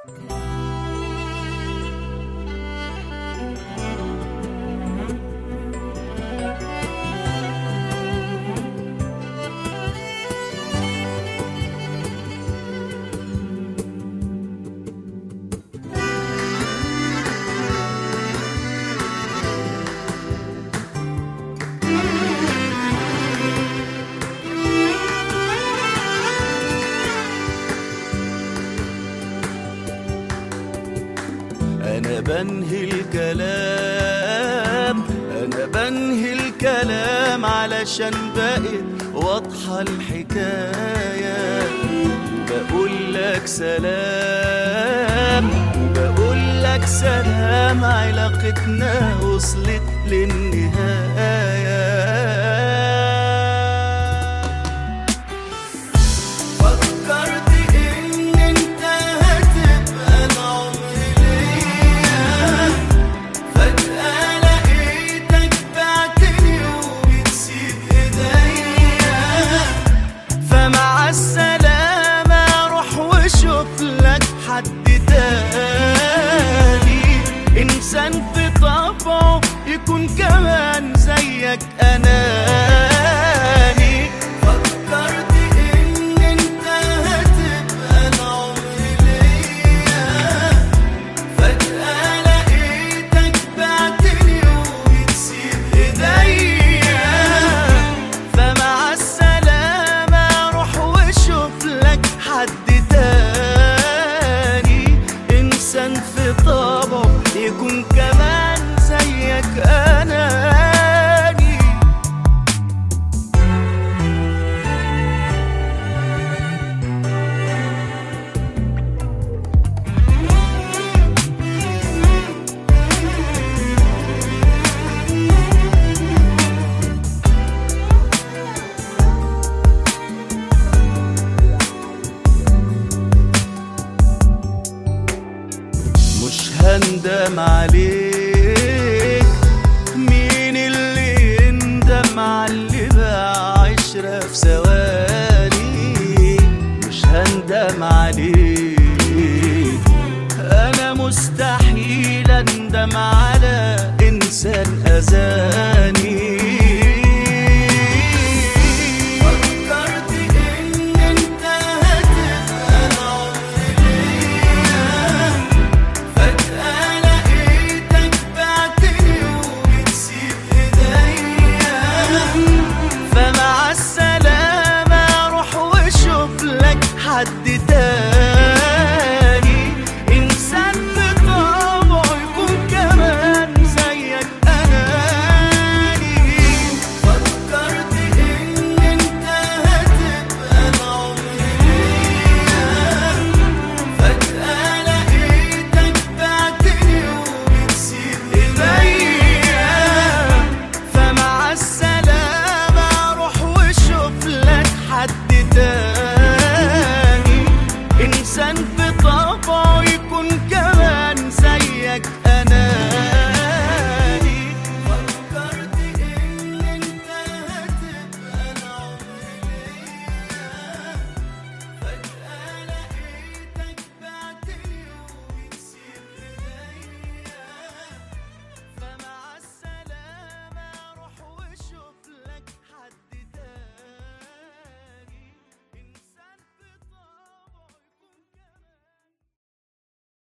أنا بنهي الكلام علشان بقت واضحة الحكاية، وبقول لك سلام علاقتنا وصلت للنهاية. إنسان في طبعه يكون كمان زيك أناني، فكرت إن أنت هتبقى العمر ليا، فجأة لقيتك بعتني وبتسيب إيديا، فمع السلامة روح وشوف لك حد تاني. إنسان في طبعه يكون كمان زيك أناني. مش هندم عليك، مين اللي يندم على اللي باع عشرة في ثواني؟ مش هندم عليك، أنا مستحيل أندم على إنسان أذاني.